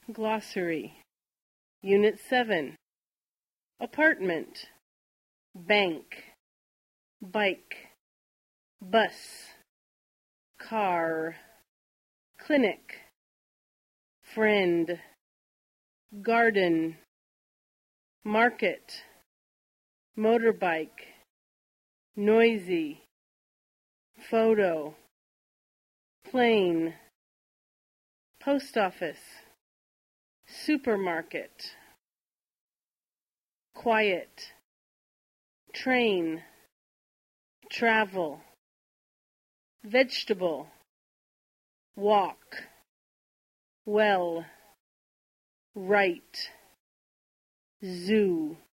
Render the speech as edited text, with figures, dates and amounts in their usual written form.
Glossary. Unit 7. Apartment. Bank. Bike. Bus. Car. Clinic. Friend. Garden. Market. Motorbike. Noisy. Photo. Plane. Post office. Supermarket. Quiet. Train. Travel. Vegetable. Walk. Well. Right. Zoo.